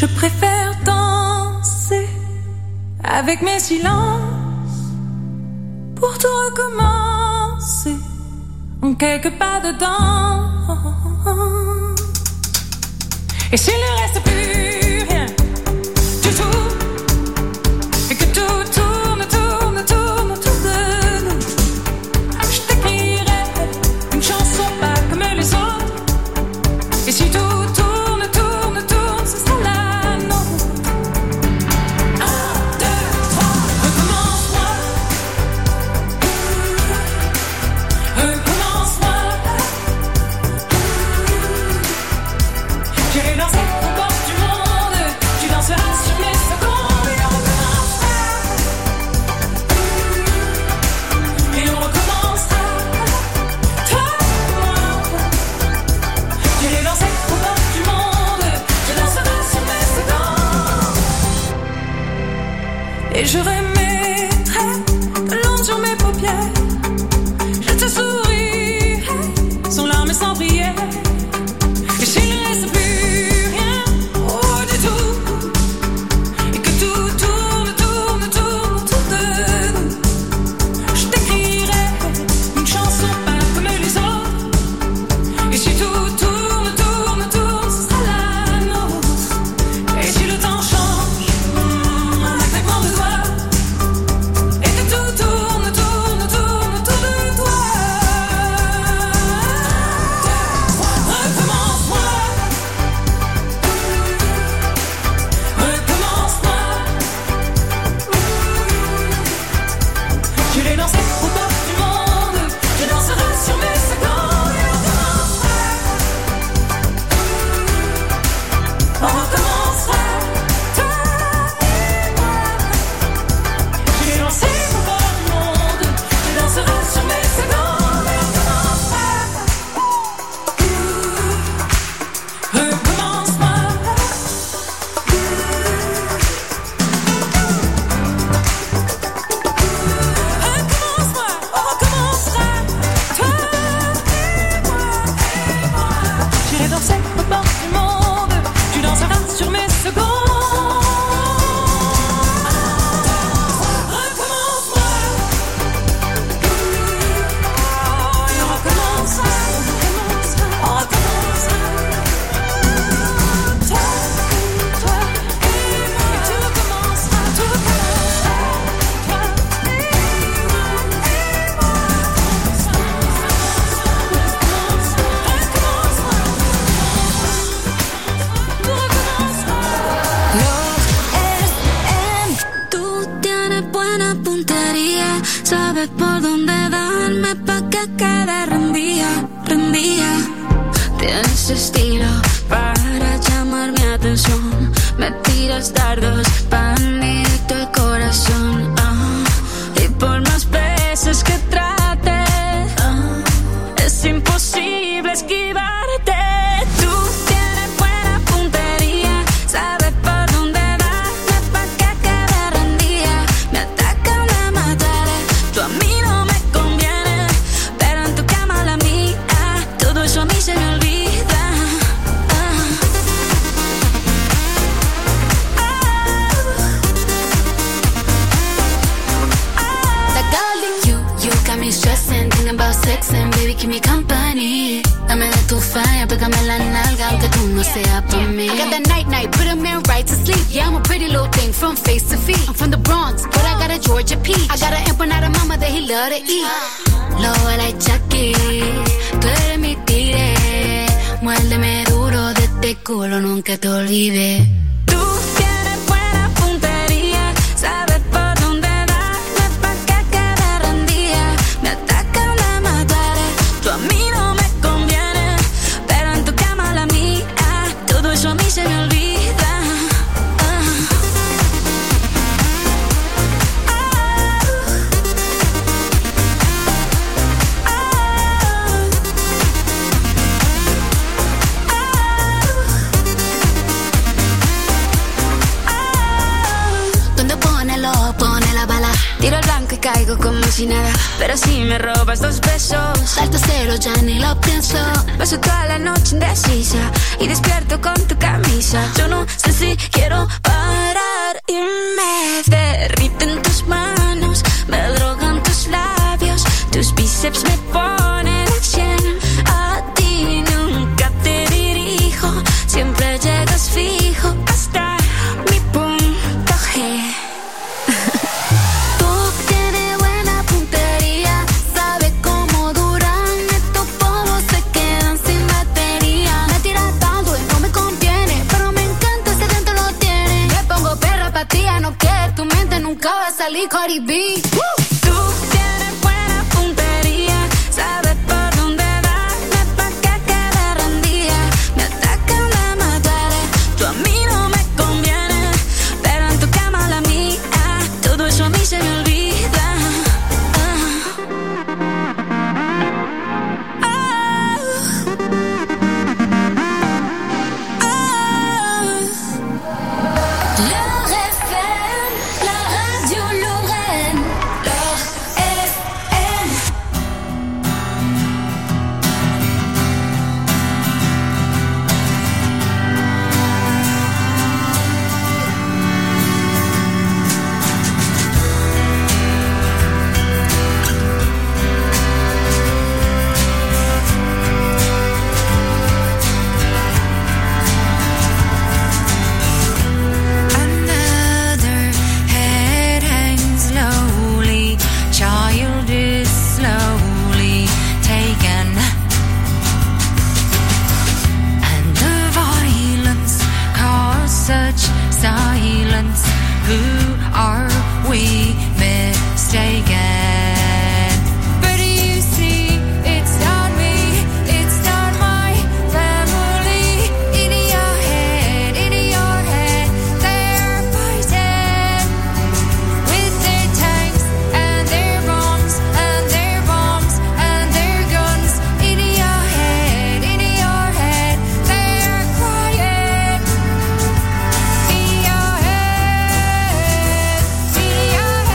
Je préfère danser avec mes silences pour tout recommencer en quelques pas dedans. Et s'il ne reste plus rien du tout, et que tout tourne, tourne, tourne autour de nous, je t'écrirai une chanson pas comme les autres. Et si tout tourne, tourne, tourne, ce sera la nôtre. 1, 2, 3, recommence-moi. Recommence-moi. J'irai danser au bord du monde. Tu danseras sur mes secondes. Et on recommencera. Et on recommencera. Toi et moi. J'irai danser au bord du monde. Tu danseras sur mes secondes. Et je remettrai de l'encre sur mes paupières. Je te sourirai sans larmes et sans prière. Et s'il ne reste plus rien, oh du tout, et que tout tourne, tourne, tourne autour de nous, je t'écrirai une chanson pas comme les autres. Et si tout tourne, tourne, tourne, ce sera la nôtre. Et si le temps change, un claquement de doigts, et que tout tourne, tourne, tourne autour de toi. Recommence-moi. Recommence-moi. J'irai danser au bord du monde. Tu danseras sur mes secondes. Et on recommencera. On recommencera. Toi et moi. J'irai danser au bord du monde. Tu danseras sur mes secondes. Et on recommencera. Recommence-moi. Recommence-moi, on recommencera. Toi et moi. J'irai danser au bord du monde. Tu danseras sur mes secondes. Recommence-moi. Et on recommencera. On recommencera. Toi et moi. Et tout recommencera. Tout recommencera. Toi et moi. Tú tienes buena puntería, sabes por dónde darme pa' que quede rendida, rendida. Tienes estilo para llamar mi atención, me tiras dardos pa' hundirte el corazón. Y por más veces que trate, es imposible esquivarte. Tú tienes buena puntería, sabes por dónde darme pa' que quede rendida. Me atacan, me mataré, tú a mí no me conviene, pero en tu cama la mía, todo eso a mí se me olvida. That girl in you got me stressing, thinking about sex and baby keep me company. Dame de tu fire, pégame la nalga aunque tú no seas pa' mí. I got that night, put a man right to sleep. Yeah, I'm a pretty little thing from face to feet. I'm from the Bronx, but I got a Georgia peach. I got an empanada mama that he love to eat. Lobo like Chucky, tú eres mi tigre. Muérdeme duro de este culo, nunca te olvides. Tú tienes buena puntería, sabes por dónde darme pa' que quede rendida. Me atacan, me mataré, tú a mí no me conviene, pero en tu cama la mía, todo eso a mí se me olvida. caigo como si nada, pero si me robas 2 besos, salto cero, ya ni lo pienso. Paso toda la noche indecisa y despierto con tu camisa. Yo no sé si quiero parar y me derriten tus manos, me drogan tus labios, tus bíceps me ponen al 100. A ti nunca te dirijo, siempre llegas fijo hasta mi punto G. No que tu mente nunca va a salir Cardi B. Tú tienes buena puntería, sabes por dónde darme pa' que quede rendida. Me atacan, me duele, tú a mí no me conviene, pero en tu cama la mía, todo eso a mí se me olvida. Silence, who are we mistaken? But you see, it's not me, it's not my family. In your head, they're fighting with their tanks and their bombs and their bombs and their guns. In your head, they're crying. In your head,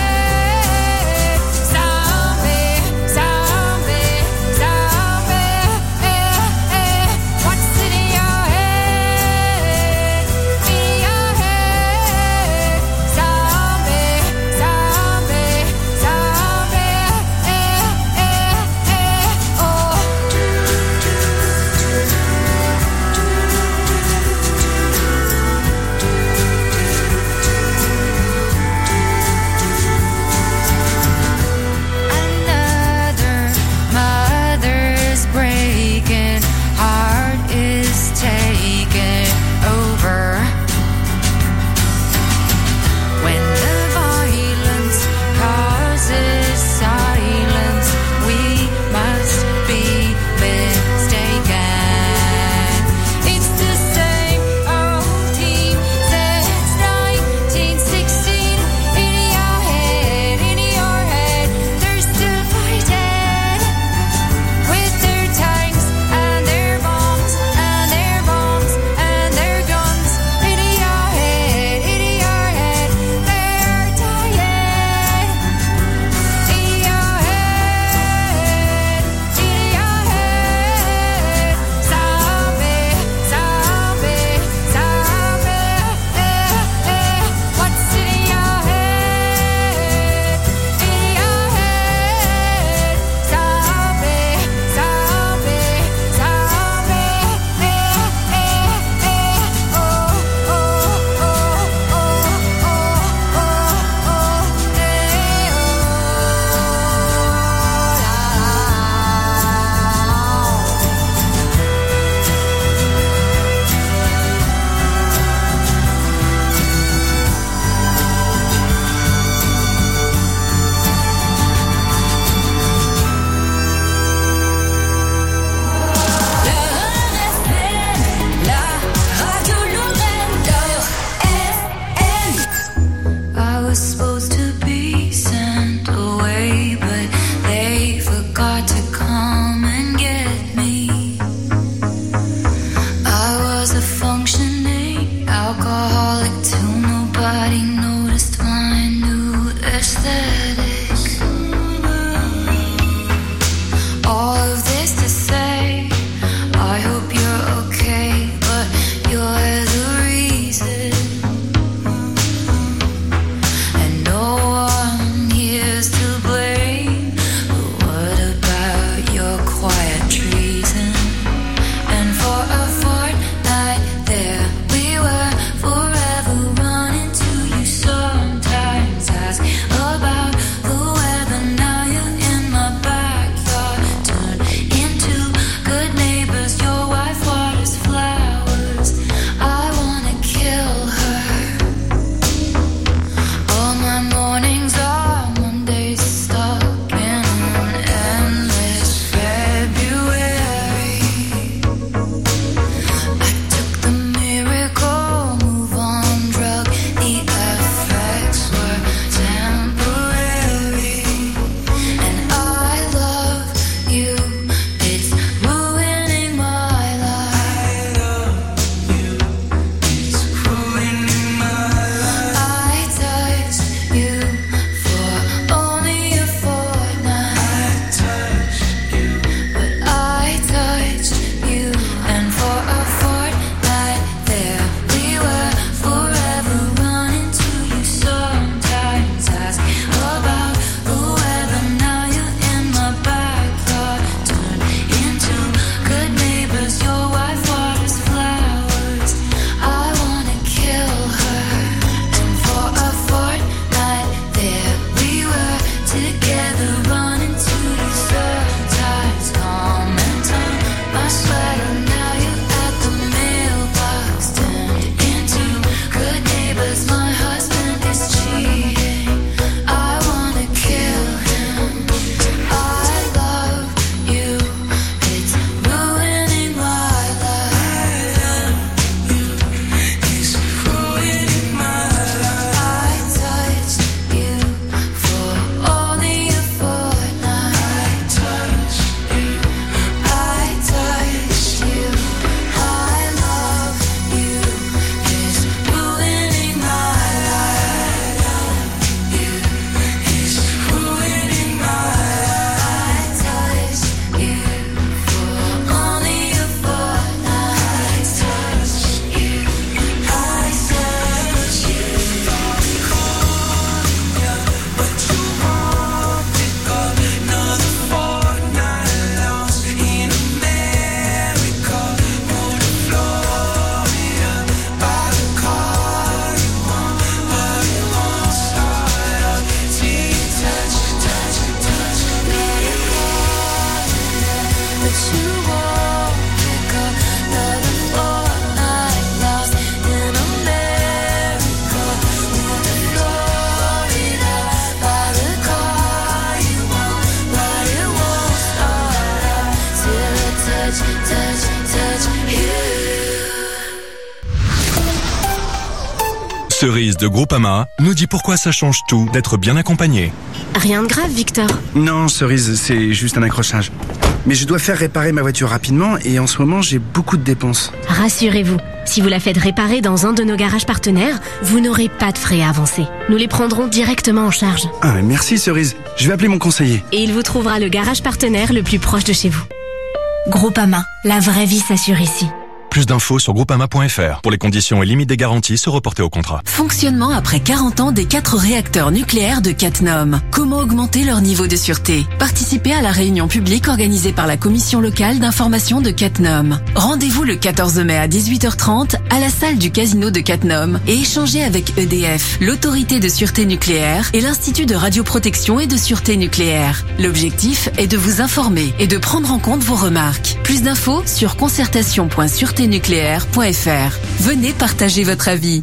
Cerise de Groupama nous dit pourquoi ça change tout d'être bien accompagné. Rien de grave, Victor. Non, Cerise, c'est juste un accrochage. Mais je dois faire réparer ma voiture rapidement et en ce moment, j'ai beaucoup de dépenses. Rassurez-vous, si vous la faites réparer dans un de nos garages partenaires, vous n'aurez pas de frais à avancer. Nous les prendrons directement en charge. Ah, merci Cerise. Je vais appeler mon conseiller. Et il vous trouvera le garage partenaire le plus proche de chez vous. Groupama, la vraie vie s'assure ici. Plus d'infos sur groupama.fr. Pour les conditions et limites des garanties, se reporter au contrat. Fonctionnement après 40 ans des 4 réacteurs nucléaires de Cattenom. Comment augmenter leur niveau de sûreté? Participez à la réunion publique organisée par la commission locale d'information de Cattenom. Rendez-vous le 14 mai à 18h30 à la salle du casino de Cattenom et échangez avec EDF, l'autorité de sûreté nucléaire et l'Institut de radioprotection et de sûreté nucléaire. L'objectif est de vous informer et de prendre en compte vos remarques. Plus d'infos sur concertation.sûreténucléaire.fr. Venez partager votre avis.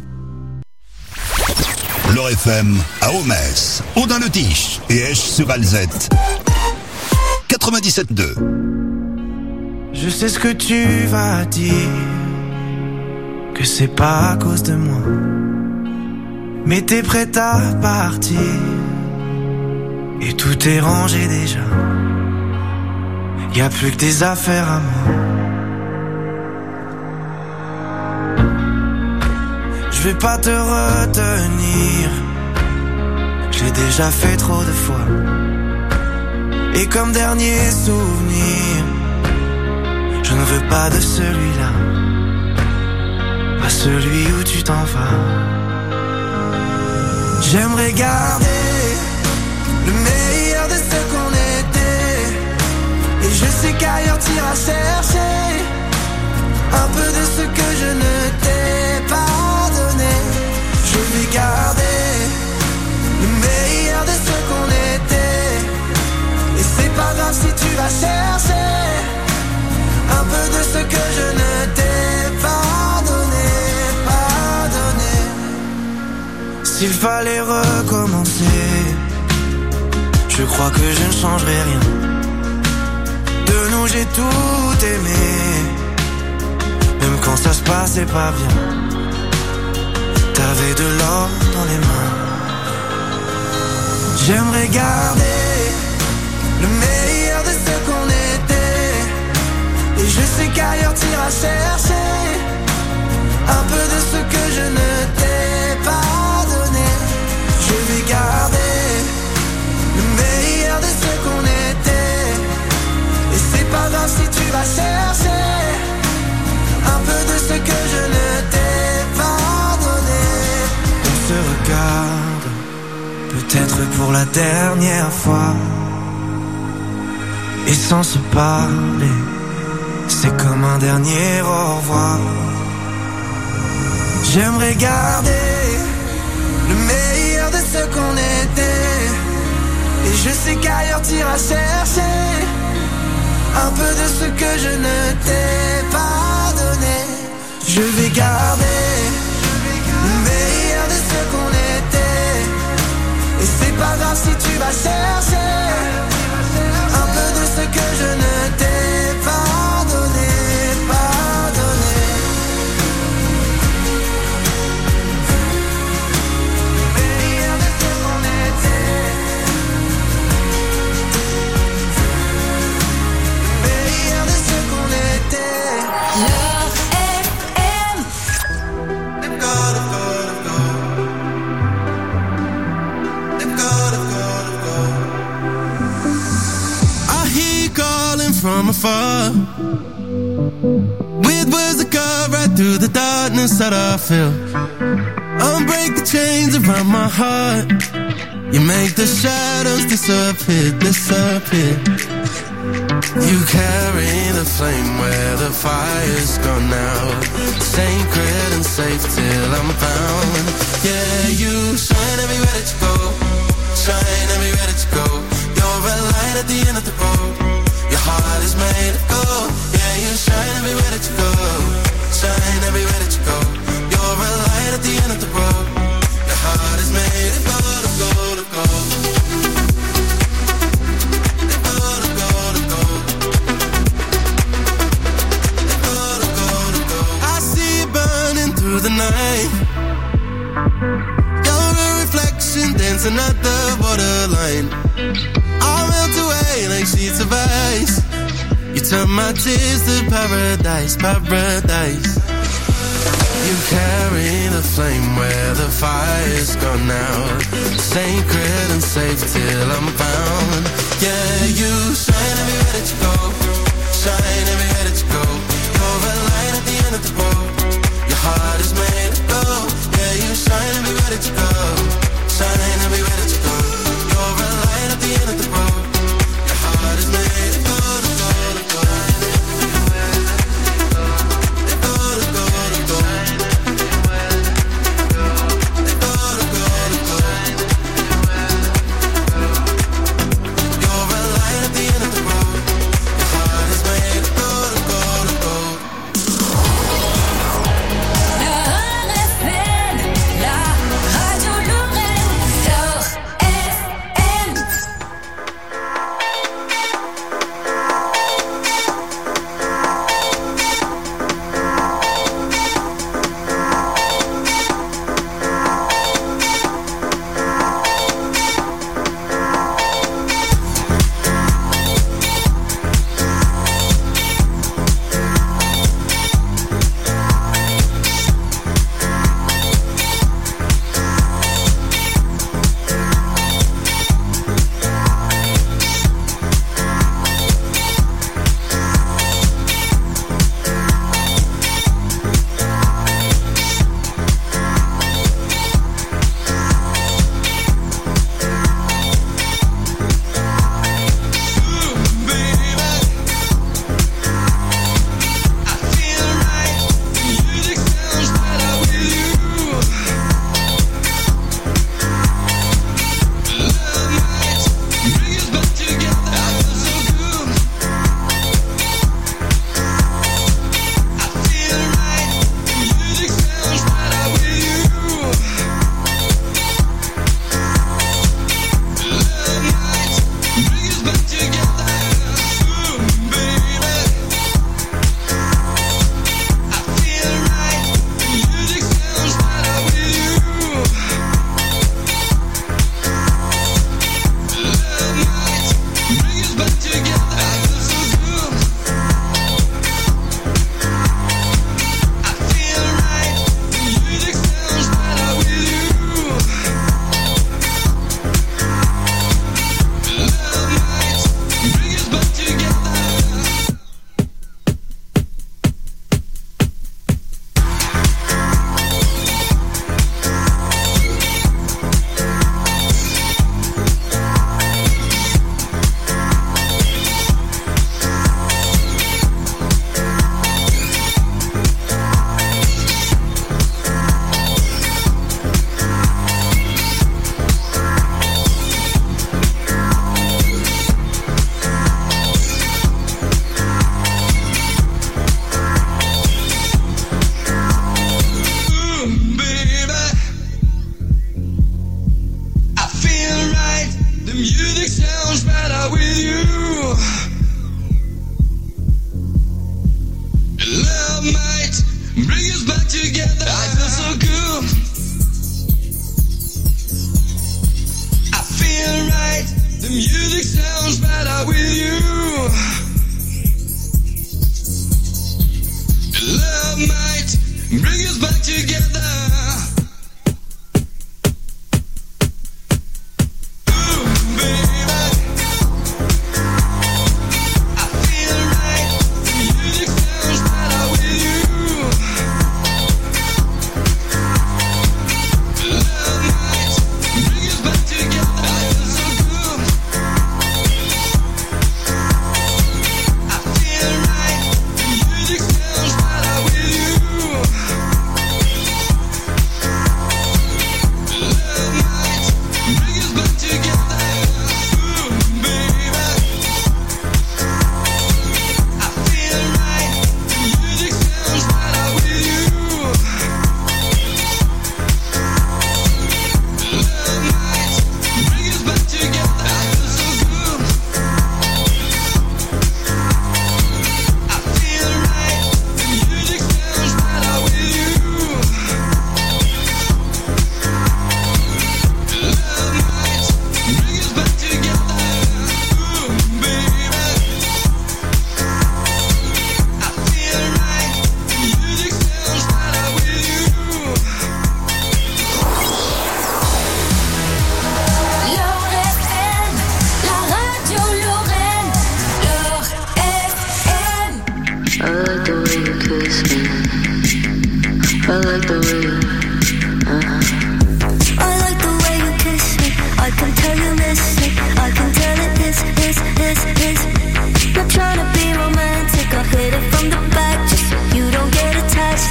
L'Or FM à Homès, Audun-le-Tiche et Esch-sur-Alzette. 97.2. Je sais ce que tu vas dire, que c'est pas à cause de moi, mais t'es prête à partir et tout est rangé déjà. Y a plus que des affaires à moi. Je vais pas te retenir, je l'ai déjà fait trop de fois. Et comme dernier souvenir, je ne veux pas de celui-là, pas celui où tu t'en vas. J'aimerais garder le meilleur de ce qu'on était, et je sais qu'ailleurs t'iras chercher un peu de ce que je ne t'ai pas. Je vais garder le meilleur de ce qu'on était, et c'est pas grave si tu vas chercher un peu de ce que je ne t'ai pas donné. S'il fallait recommencer, je crois que je ne changerai rien. De nous j'ai tout aimé, même quand ça se passait pas bien. T'avais de l'or dans les mains. J'aimerais garder le meilleur de ce qu'on était, et je sais qu'ailleurs t'iras chercher un peu de ce que je ne t'ai pas donné. Je vais garder le meilleur de ce qu'on était, et c'est pas grave si tu vas chercher un peu de ce que je ne t'ai pas donné. On se regarde, peut-être pour la dernière fois, et sans se parler, c'est comme un dernier au revoir. J'aimerais garder le meilleur de ce qu'on était, et je sais qu'ailleurs t'iras chercher un peu de ce que je ne t'ai pas donné. Je vais garder le meilleur de ce qu'on était, et c'est pas grave si tu vas chercher un peu de ce que je ne t'ai pas donné, Meilleur de ce qu'on était, meilleur de ce qu'on était. L'Or FM. I hear you calling from afar, with words that cut right through the darkness that I feel. Unbreak the chains around my heart, you make the shadows disappear, disappear. You carry the flame where the fire's gone out, sacred and safe till I'm found. Yeah, you shine everywhere that you go, shine everywhere that you go. You're a light at the end of the road, your heart is made of gold. Yeah, you shine everywhere that you go, shine everywhere that you go. You're a light at the end of the road, your heart is made of gold, of gold, of gold. The night, You're a reflection dancing at the borderline. I'll melt away like sheets of ice. You turn my tears to paradise, paradise. You carry the flame where the fire's gone out. Sacred and safe till I'm found. Yeah, you shine everywhere that you go. Shine everywhere that you go. You're a light at the end of the road. Your heart is made of gold. Yeah, you shine everywhere that you go. Shine everywhere that you go. You're a light at the end of the road. Your heart is made of gold, of gold, of gold. With you kiss me. I like the way you, I like the way you kiss me. I can tell you miss me. I can tell it is. Not trying to be romantic. I hit it from the back just so you don't get attached.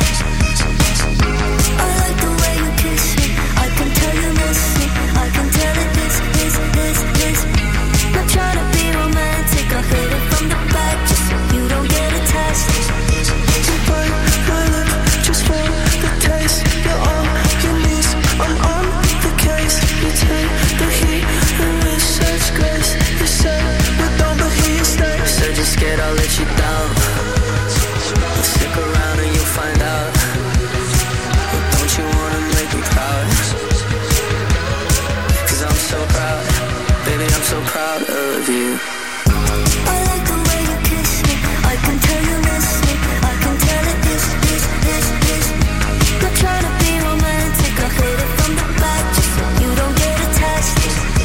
I like the way you kiss me. I can tell you miss me. I can tell it is. Not trying to be romantic. I hit it from the back just so you don't get attached. You bite my lip just for the taste. You're on your knees, I'm on the case. You take the heat and with such grace. You say you don't, but here you stay. Said you're scared I'll let you down. Stick around and you'll find out. Don't you wanna make me proud? 'Cause I'm so proud, baby, I'm so proud of you. I like the way you kiss me. I can tell you miss me. I can tell it is. Not trying to be romantic. I hit it from the back just so you don't get attached.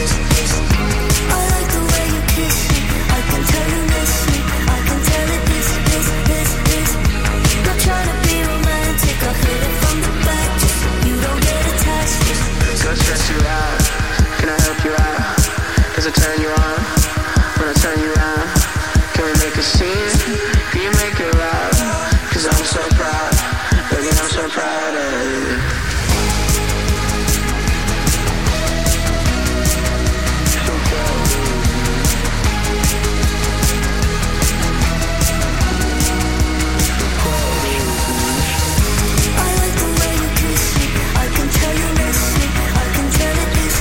I like the way you kiss me. I can tell you miss me. I can tell it is. Not trying to be romantic. I hit it from the back just so you don't get attached. Go stress you out. Can I help you out? Does it turn you on? When I turn you on, can we make a scene? Can you make it loud? 'Cause I'm so proud, baby, I'm so proud of you. I like the way you kiss me. I can tell you miss me. I can tell it is.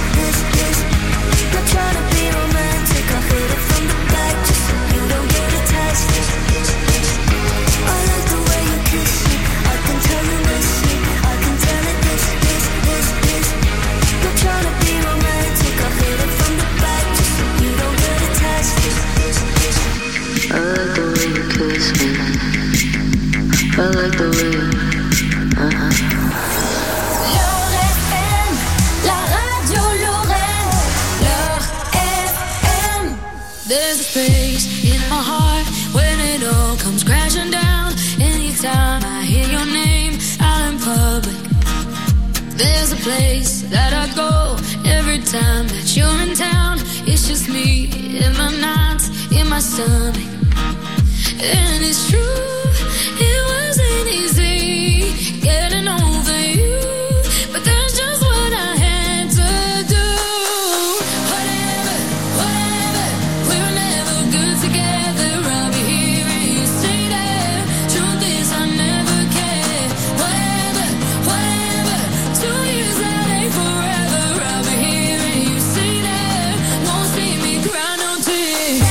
Not trying to be romantic. I hit it from the back just so you don't get attached. I like the way you kiss me. I can tell you miss me. I can tell it is. Not trying to be romantic. I hit it from the back just so you don't get attached. I like the way you kiss me. I like the way you, FM, la radio Lorraine, FM. There's a space in my heart when it all comes crashing down. Anytime I hear your name out in public, there's a place that I go every time that you're in town. It's just me in my nights, in my stomach. And it's true, it wasn't easy getting over you, but that's just what I had to do. Whatever, we were never good together. I'll be here and you stay there. Truth is I never cared. Whatever, 2 years that ain't forever. I'll be here and you stay there. Won't see me cry no tears.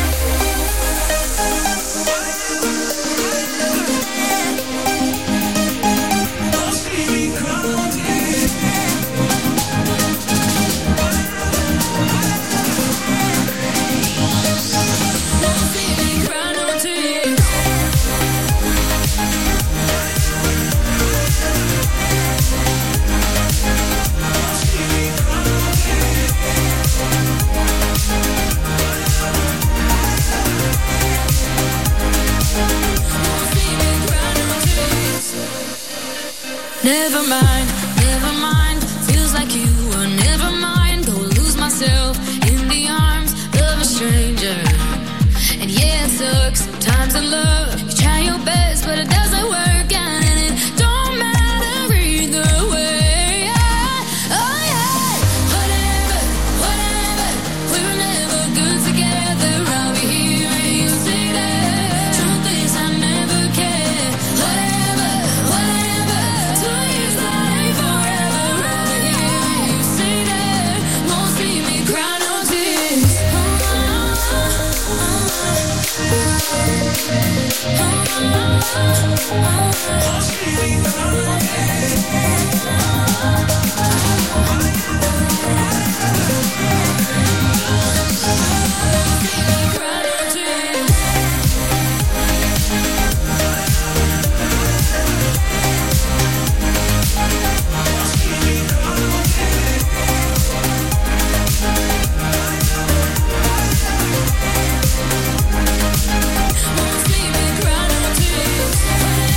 Never mind, feels like you were never mine. Go lose myself in the arms of a stranger. And yeah, it sucks sometimes in love. You try your best, but it doesn't work out, and it don't matter either way. Oh yeah, whatever, we were never good together. I'll be here and you stay there. Truth is I never cared. Whatever, 2 years that ain't forever. I'll be here and you stay there. Won't see me cry no tears. Won't see me cry no tears.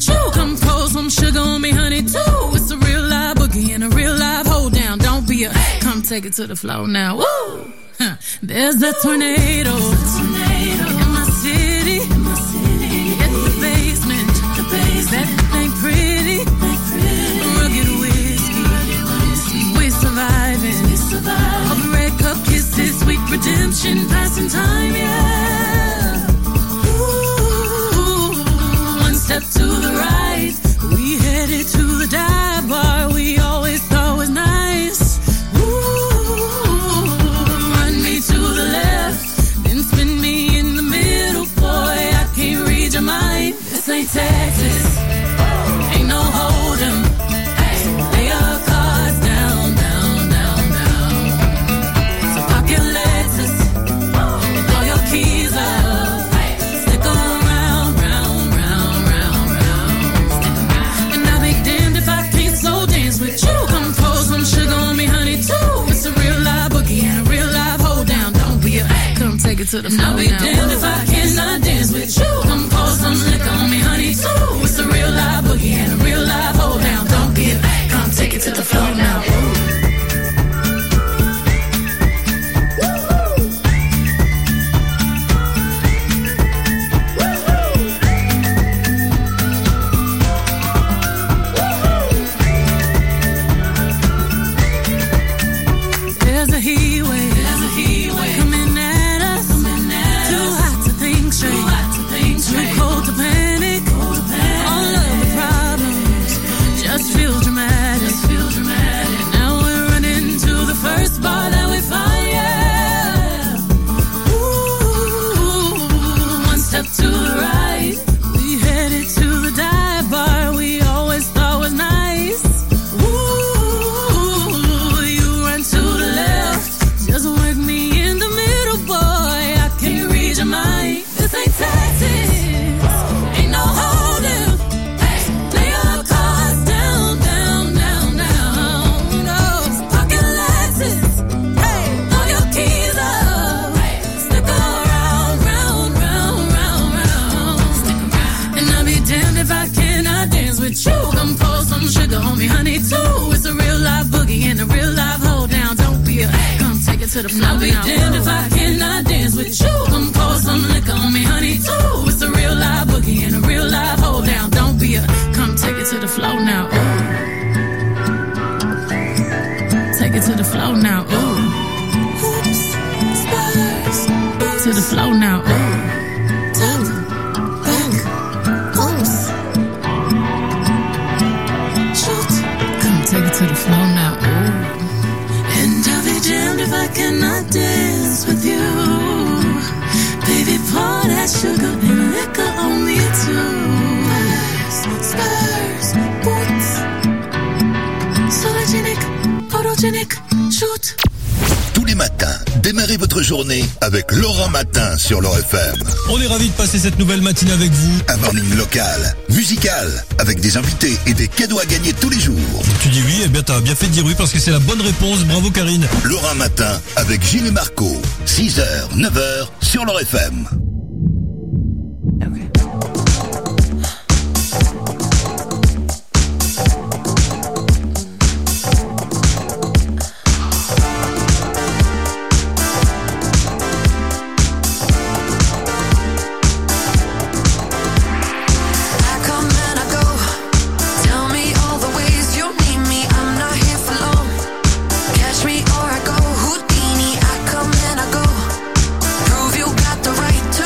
with you. Come pour some sugar on me, honey, too. It's a real live boogie and a real live hold down. Don't be a come take it to the floor now. Woo! Huh. There's a tornado in my city. It's the basement. That ain't pretty. Rugged whiskey. We surviving. All the red cup kisses, sweet redemption, passing time, yeah. Ooh, one step to the right, we headed to the dive bar we always thought was nice. Ooh, run me to the left, then spin me in the middle, boy, I can't read your mind. This ain't Texas, ain't no hold'em. Lay your cards down. So park your Lexus, throw your keys up, stick around, round. And I'll be damned if I can't slow dance with you. Come pour some sugar on me, honey, too. It's a real live boogie and a real live hold down. Don't be a come take it to the floor. I'll be damned if I cannot dance with you. Come pour some liquor on me, honey, too. It's a real live boogie and a real live hold down. Don't be a come take it to the floor now. There's a heat wave coming at us. Too hot to think straight, too cold to panic. All of the problems just feel dramatic. Now we're running to the first bar that we find, yeah. Ooh, one step to the right, we headed to the dive bar we always thought was nice. Ooh, you run to the left, just work me in the middle, boy, I can't read your mind. This ain't Texas, ain't no hold'em. Lay your cards down. No, pocket Lexus, throw your keys up, stick around, round. And I'll be damned if I cannot dance with you. Come pour some sugar on me, honey, too. It's a real live boogie and a real live hold down. Don't be a come take it to the floor. I'll be damned if I cannot dance with you. Come pour some liquor on me, honey, too. It's a real live boogie and a real live hold down. Don't be a come take it to the floor now. Ooh. Take it to the floor now. Ooh. Oops, Spurs. To the floor now. Ooh. Top, back, oops. Shoot. Come take it to the floor now. Ooh. And I'll be damned if I cannot dance with you. Baby, pour that sugar and liquor on me too. Spurs, boots. Sologenic, photogenic, shoot. Tous les matins, démarrez votre journée avec Laurent Matin sur l'Or FM. On est ravis de passer cette nouvelle matinée avec vous. Un morning local, musical, avec des invités et des cadeaux à gagner tous les jours. Tu dis oui, eh bien t'as bien fait de dire oui parce que c'est la bonne réponse. Bravo Karine. Laurent Matin avec Gilles et Marco. 6h, 9h sur l'Or FM. Catch me or I go Houdini. I come and I go. Prove you got the right to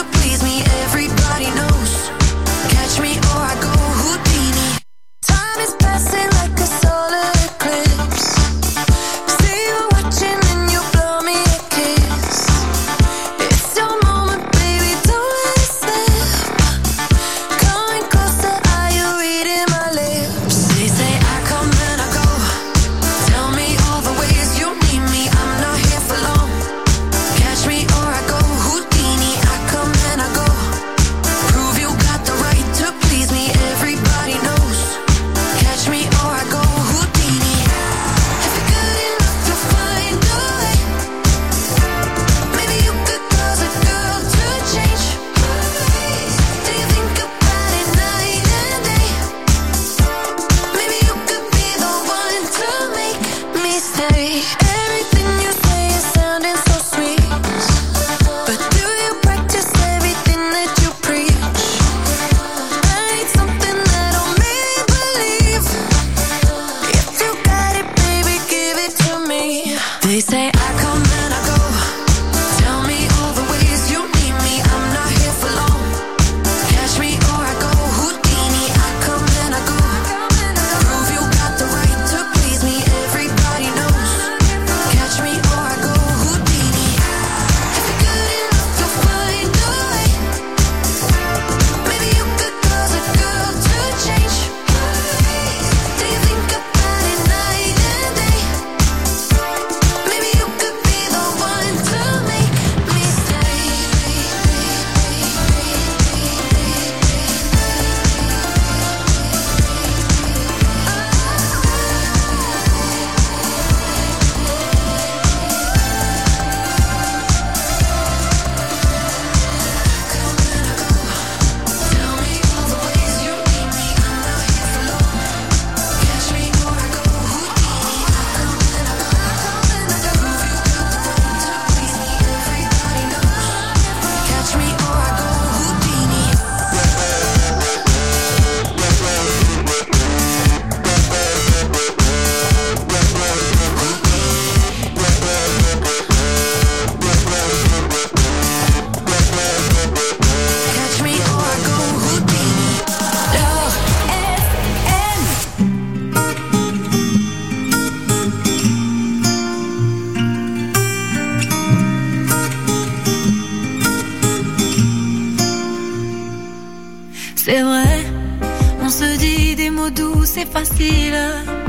mots doux, c'est facile.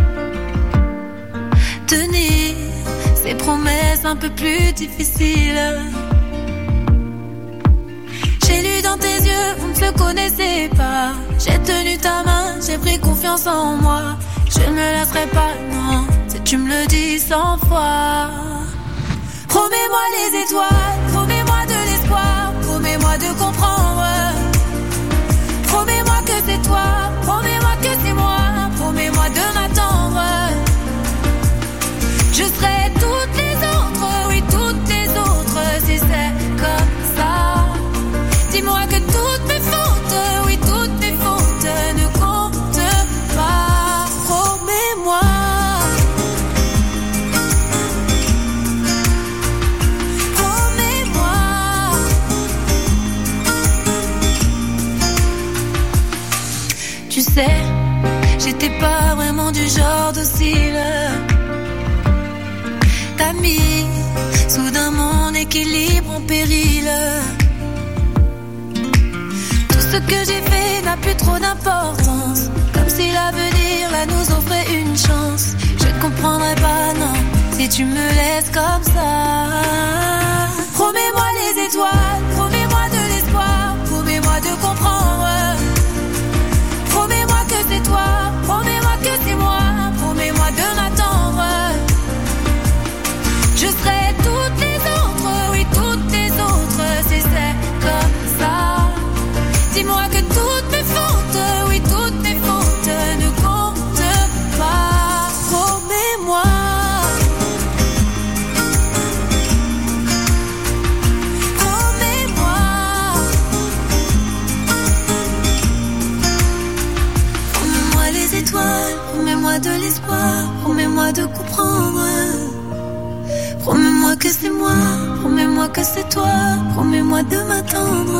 Tenir ces promesses un peu plus difficiles. J'ai lu dans tes yeux, vous ne se connaissez pas. J'ai tenu ta main, j'ai pris confiance en moi. Je ne me laisserai pas, non, si tu me le dis 100 fois. Promets-moi les étoiles, promets-moi de l'espoir, promets-moi de comprendre. Promets-moi que c'est toi, promets-moi que c'est moi, promets-moi de m'attendre. Je serai toutes les autres, oui toutes les autres, si c'est comme ça. Dis-moi que toutes mes fautes, oui toutes mes fautes ne comptent pas. Promets-moi. Promets-moi. Tu sais, j'étais pas vraiment du genre docile. T'as mis soudain mon équilibre en péril. Tout ce que j'ai fait n'a plus trop d'importance. Comme si l'avenir là nous offrait une chance. Je ne comprendrai pas, non, si tu me laisses comme ça. Promets-moi les étoiles, promets-moi de l'espoir, promets-moi de comprendre. Promets-moi que c'est toi, promets-moi que c'est moi, promets-moi de m'attendre. Je serai toutes les autres, oui toutes les autres, si c'est comme ça. Dis-moi que toutes mes fautes, oui toutes mes fautes ne comptent pas. Promets-moi. Promets-moi. Promets-moi les étoiles, promets-moi de l'espoir, promets-moi de comprendre. Promets-moi que c'est moi, promets-moi que c'est toi, promets-moi de m'attendre.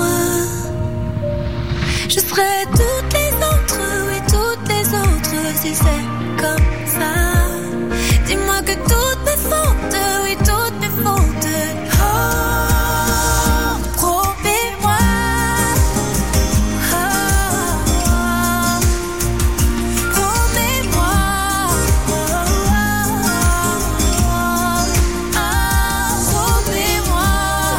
Je serai toutes les autres, oui toutes les autres, si c'est comme ça. Dis-moi que toutes mes fautes, oui toutes mes fautes. Oh, promets-moi. Oh, promets-moi. Oh, promets-moi.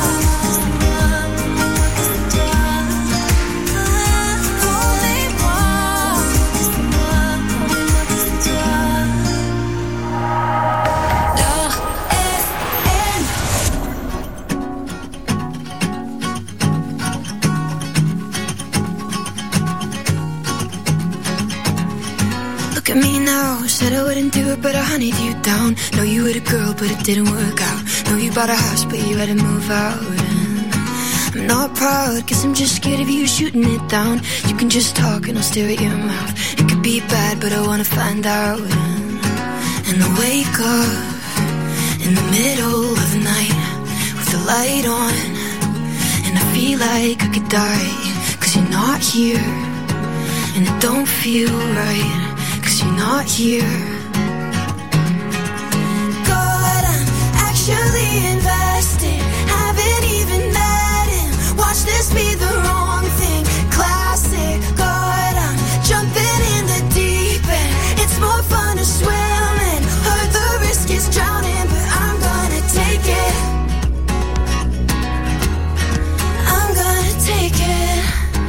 Look at me now, said I wouldn't do it, but I hunted you down. Know you were a girl, but it didn't work out. Know you bought a house, but you had to move out. And I'm not proud, guess I'm just scared of you shooting it down. You can just talk and I'll stare at your mouth. It could be bad, but I wanna find out. And I wake up in the middle of the night with the light on, and I feel like I could die, 'cause you're not here. And it don't feel right, 'cause you're not here. God, I'm actually invested. Haven't even met him. Watch this be the wrong thing. Classic. God, I'm jumping in the deep end. It's more fun to swim in. Heard the risk is drowning, but I'm gonna take it. I'm gonna take it.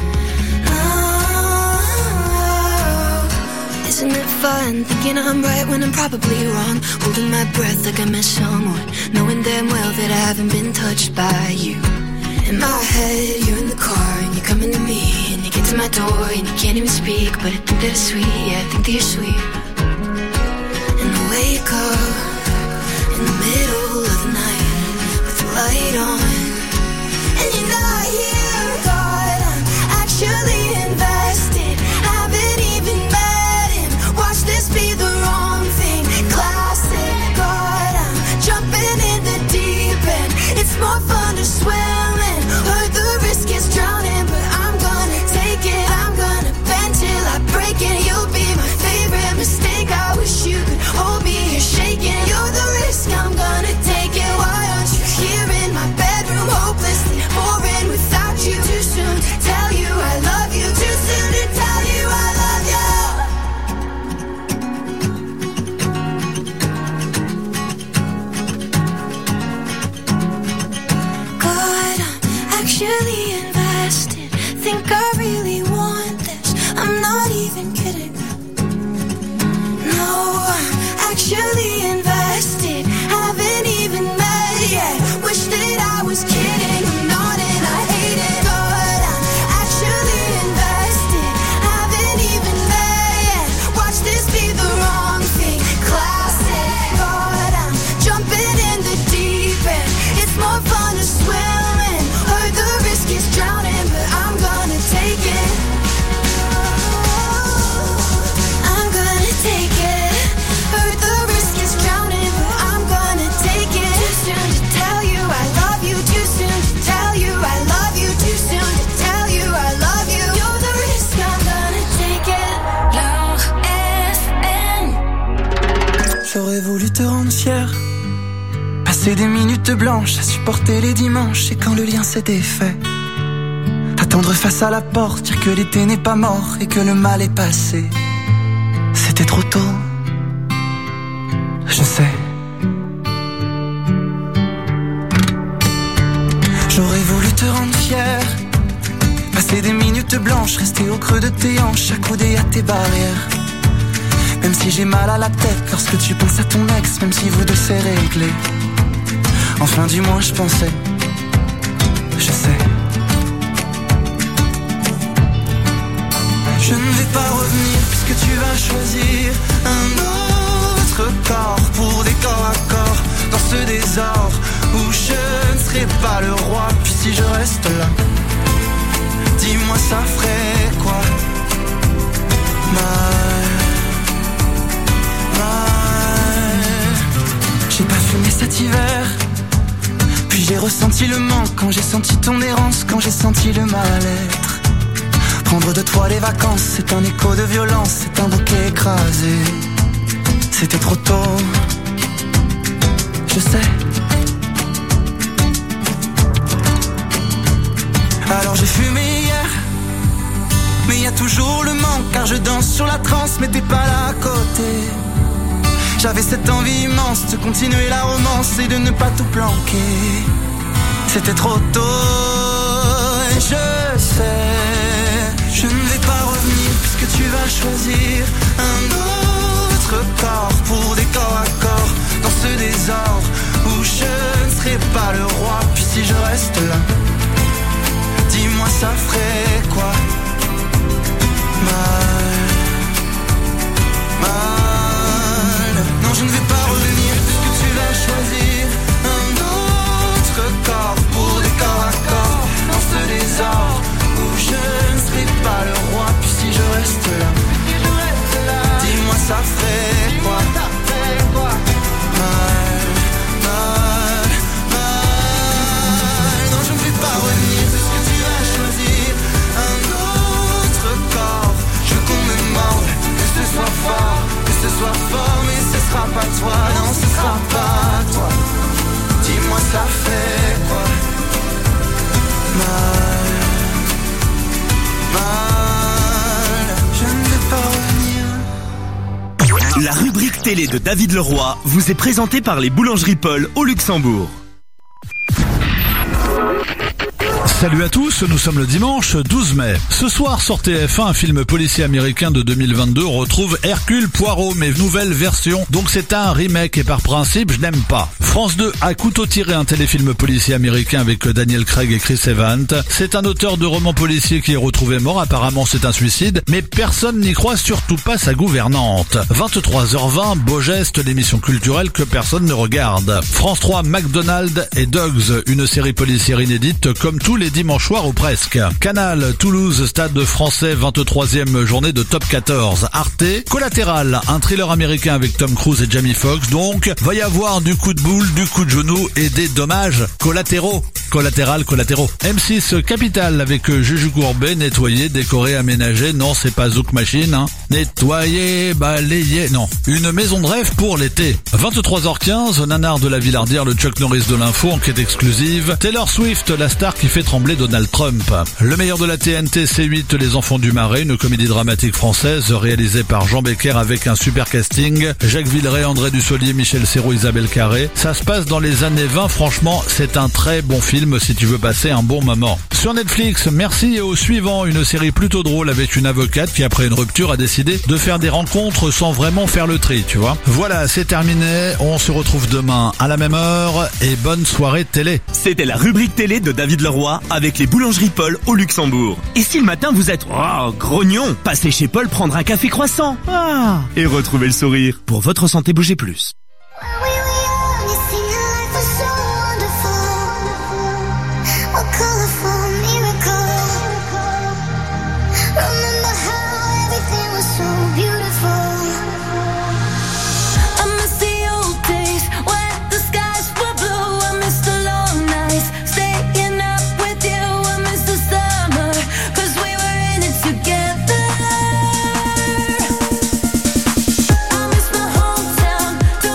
Isn't it fun thinking I'm right when I'm probably wrong? Holding my breath like I met someone, knowing damn well that I haven't been touched by you. In my head, you're in the car and you're coming to me, and you get to my door and you can't even speak, but I think that it's sweet, yeah, I think that you're sweet. And I wake up in the middle of the night with the light on, and you're not here. God, I'm actually invested. Haven't even met him. Watch this be the wrong thing. Classic. God, I'm jumping in the deep end. It's more fun to swim in. Heard the risk is drowning, but I'm gonna take it. I'm gonna bend till I break it. You'll be my favorite mistake. I wish you could hold me, you're shaking. You're the risk, I'm gonna take it. Why aren't you here in my bedroom? J'aurais voulu te rendre fier, passer des minutes blanches à supporter les dimanches. Et quand le lien s'est défait, attendre face à la porte, dire que l'été n'est pas mort et que le mal est passé. C'était trop tôt, je sais. J'aurais voulu te rendre fier, passer des minutes blanches, rester au creux de tes hanches, accoudé à tes barrières. Même si j'ai mal à la tête lorsque tu penses à ton ex, même si vous deux c'est réglé. Enfin du moins je pensais, je sais. Je ne vais pas revenir puisque tu vas choisir un autre corps pour des corps à corps dans ce désordre où je ne serai pas le roi. Puis si je reste là, dis-moi ça ferait quoi? Mal. J'ai pas fumé cet hiver, puis j'ai ressenti le manque quand j'ai senti ton errance, quand j'ai senti le mal-être. Prendre de toi les vacances, c'est un écho de violence, c'est un bouquet écrasé. C'était trop tôt, je sais. Alors j'ai fumé hier, mais y a toujours le manque, car je danse sur la transe, mais t'es pas là à côté. J'avais cette envie immense de continuer la romance et de ne pas tout planquer. C'était trop tôt, et je sais, je ne vais pas revenir puisque tu vas choisir un autre corps pour des corps à corps dans ce désordre où je ne serai pas le roi. Puis si je reste là, dis-moi ça ferait quoi? Mal. Non, je ne vais pas revenir puisque tu vas choisir un autre corps pour des corps à corps dans ce désordre où je ne serai pas le roi. Puis si je reste là, dis-moi ça ferait quoi? Mal. Non, je ne vais pas revenir puisque tu vas choisir un autre corps. Je veux qu'on me morde, que ce soit fort, mais ce sera pas toi, non ce sera pas toi. Dis-moi ça fait quoi? Mal, je ne vais pas revenir. La rubrique télé de David Leroy vous est présentée par les boulangeries Paul au Luxembourg. Salut à tous, nous sommes le dimanche 12 mai. Ce soir sur TF1, un film policier américain de 2022 retrouve Hercule Poirot, mais nouvelle version. Donc c'est un remake et par principe, je n'aime pas. France 2 a couteau tiré, un téléfilm policier américain avec Daniel Craig et Chris Evans. C'est un auteur de romans policiers qui est retrouvé mort, apparemment c'est un suicide, mais personne n'y croit, surtout pas sa gouvernante. 23h20, Beau Geste, l'émission culturelle que personne ne regarde. France 3, McDonald's et Dogs, une série policière inédite comme tous les dimanche soir ou presque. Canal, Toulouse, stade français, 23e journée de top 14. Arte, Collatéral, un thriller américain avec Tom Cruise et Jamie Foxx, donc va y avoir du coup de boule, du coup de genou et des dommages collatéraux. Collatéraux. M6, Capital avec Juju Courbet, nettoyer, décorer, aménager, non c'est pas Zouk Machine, hein. Nettoyer, balayer, non. Une maison de rêve pour l'été. 23h15, Nanar de la Villardière, le Chuck Norris de l'info, enquête exclusive. Taylor Swift, la star qui fait trembler Donald Trump. Le meilleur de la TNT, C8, Les Enfants du Marais, une comédie dramatique française réalisée par Jean Becker avec un super casting. Jacques Villeray, André Dussolier, Michel Serrault, Isabelle Carré. Ça se passe dans les années 20, franchement, c'est un très bon film si tu veux passer un bon moment. Sur Netflix, Merci et au suivant, une série plutôt drôle avec une avocate qui après une rupture a décidé de faire des rencontres sans vraiment faire le tri, tu vois. Voilà, c'est terminé, on se retrouve demain à la même heure et bonne soirée télé. C'était la rubrique télé de David Leroy avec les boulangeries Paul au Luxembourg. Et si le matin vous êtes grognon, passez chez Paul prendre un café croissant et retrouvez le sourire. Pour votre santé, bougez plus. Together. I miss my hometown.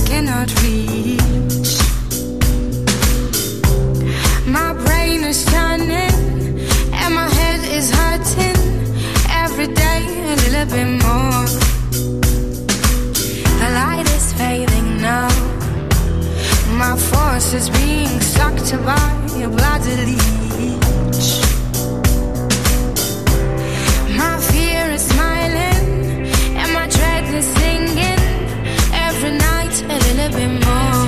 cannot reach. My brain is turning and my head is hurting every day a little bit more. The light is fading now. My force is being sucked by a bloody leech. My fear is smiling and my dread is singing every night a little bit more.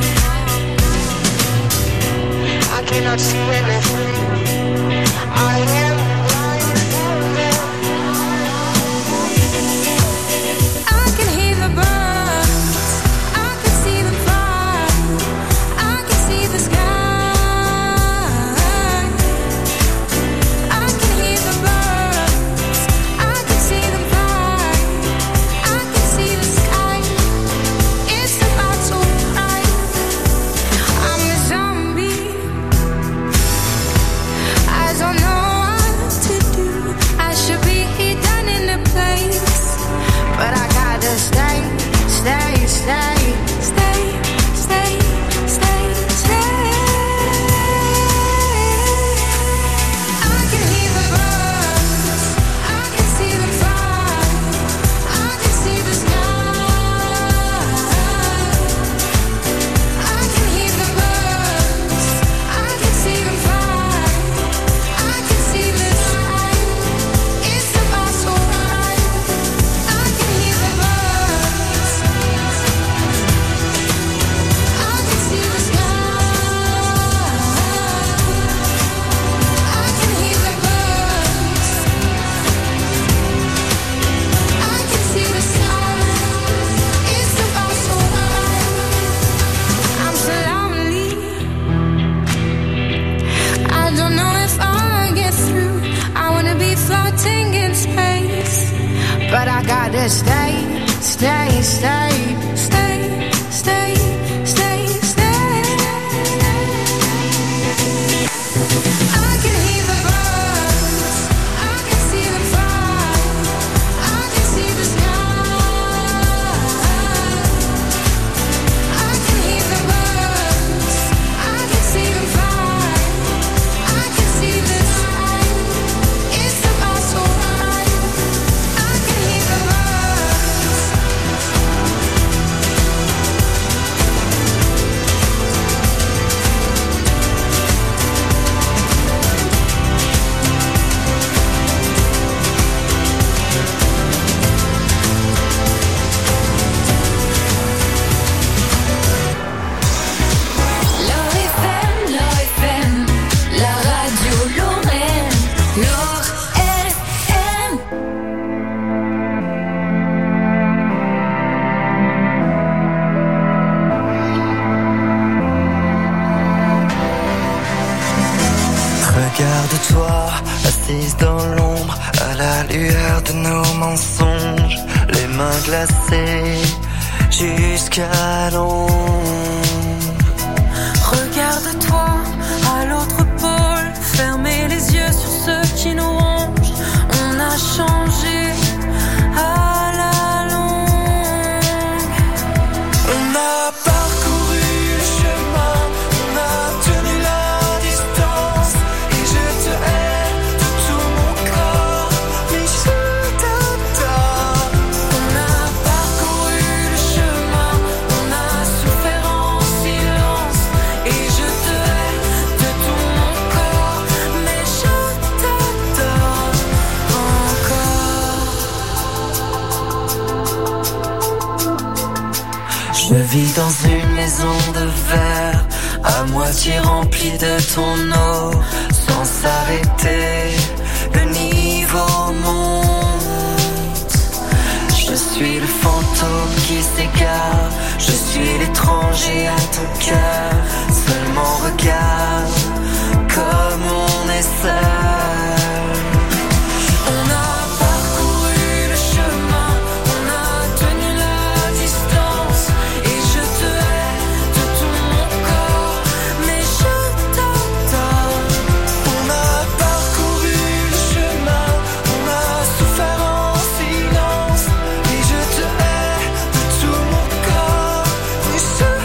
I cannot see anything. I am blind. I can hear the birds. I can see them fly. I can see the sky. I can hear the birds. I can see them fly. I can see the sky. It's about to rise. I'm a zombie. I don't know what to do. I should be done in a place, but I gotta stay, stay, stay, stay, stay, stay, stay. I can hear the birds. I can see them fly. I can see the sky. I can hear the birds. I can see them fly. I can see the sky. It's about to rise. I can hear the birds. I can see the sky. I can hear the birds. I can see the sky. It's about to rise. I'm so lonely. I don't know if I'll get through. I wanna be floating in space, but I gotta stay, stay, stay, stay, stay, stay, stay. I can hear the birds. I can see them fly. I can see the sky. I can hear the birds. I can see them fly. I can see the sky. It's about to rise. I can hear the birds. L'OFM, la radio Lorraine, l'OFM. Regarde-toi, assise dans l'ombre, à la lueur de nos mensonges, les mains glacées jusqu'à l'ombre. Regarde-toi à l'autre pôle, fermez les yeux sur ceux qui nous rongent. On a changé à la longue. On a parcouru le chemin, on a tenu la distance, et je te hais de tout mon corps, mais je t'adore. On a parcouru le chemin, on a souffert en silence, et je te hais de tout mon corps, mais je t'adore encore. Je vis dans une maison de verre, à moitié remplie de ton eau, sans s'arrêter, le niveau monte. Je suis le fantôme qui s'égare, je suis l'étranger à ton cœur. Seulement regarde comme on est seul. On a parcouru le chemin, on a tenu la distance, et je te hais de tout mon corps, mais je t'adore. On a parcouru le chemin, on a souffert en silence, et je te hais de tout mon corps, mais je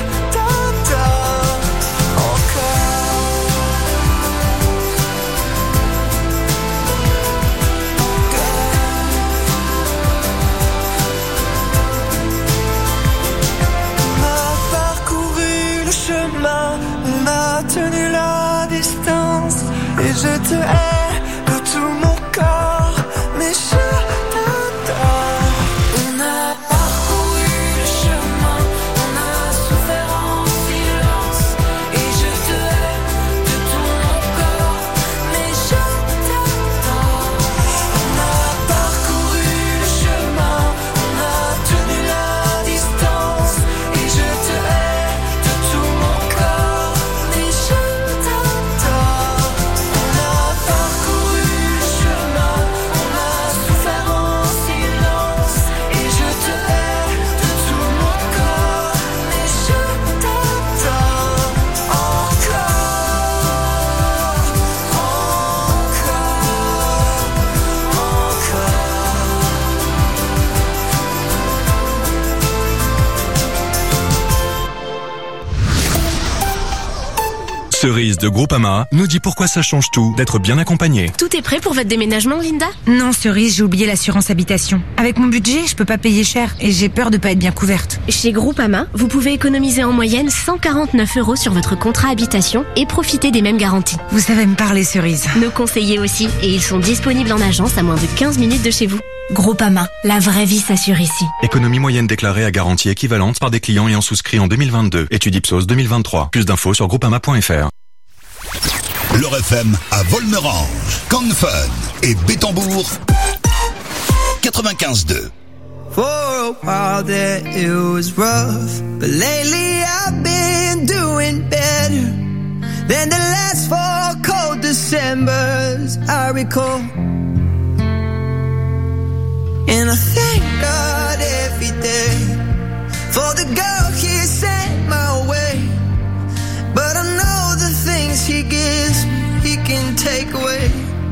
tenu la distance et je te hais de tout mon corps, mais je t'adore. On a parcouru le chemin, on a souffert en silence, et je te hais de tout mon corps, mais je t'adore. On a parcouru le chemin, on a tenu la distance, et je te hais de tout mon corps, mais je t'adore. On a parcouru le chemin, on a souffert en silence, et je te hais de tout mon corps, mais je t'adore Cerise de Groupama nous dit pourquoi ça change tout d'être bien accompagné. Tout est prêt pour votre déménagement, Linda? Non, Cerise, j'ai oublié l'assurance habitation. Avec mon budget, je peux pas payer cher et j'ai peur de pas être bien couverte. Chez Groupama, vous pouvez économiser en moyenne 149 € sur votre contrat habitation et profiter des mêmes garanties. Vous savez me parler, Cerise. Nos conseillers aussi, et ils sont disponibles en agence à moins de 15 minutes de chez vous. Groupama, la vraie vie s'assure ici. Économie moyenne déclarée à garantie équivalente par des clients ayant souscrit en 2022. Étude Ipsos 2023. Plus d'infos sur groupama.fr. L'Or FM à Volmerange, Cannes-Fun et Bétambourg 95.2. For a while there it was rough, but lately I've been doing better than the last 4 cold Decembers I recall. And I thank God every day for the girl He sent my way. But I know the things He gives me, He can take away.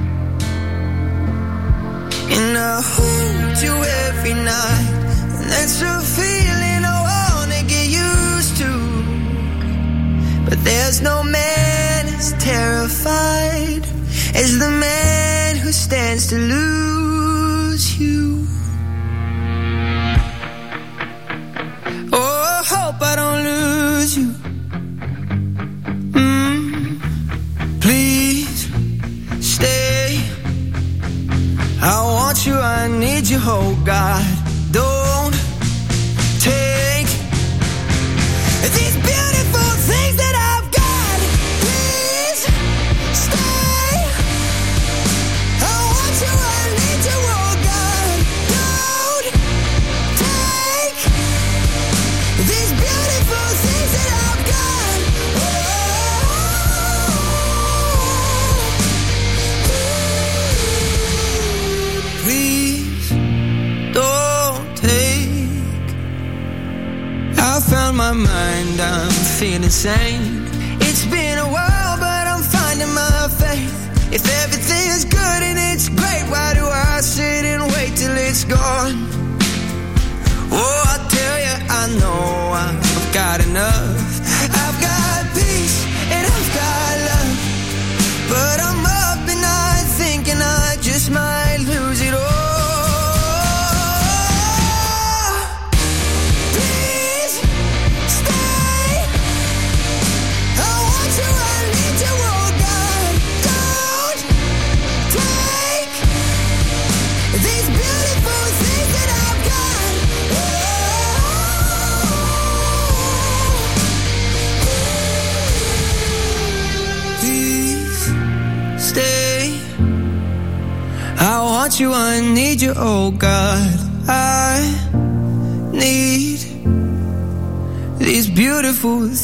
And I hold you every night, and that's a feeling I wanna get used to. But there's no man as terrified as the man who stands to lose you. Oh, I hope I don't lose you. Please stay. I want you, I need you, oh God. Don't take these beautiful things that I've got. Please stay. I want you, I need you, oh God. Don't take these beautiful things that I've got. Please don't take. I found my mind, I'm feeling sane. It's been a while, but I'm finding my faith. If everything is good and it's great, why do I sit and wait till it's gone? Oh, I tell you, I know I've got enough. I've got peace and I've got love, but I'm up and night thinking I just might lose it all. Please stay. I want you, I need you, oh God. Don't take these beautiful things that I've got. Please stay. I want you, I need you, oh God. I need these beautiful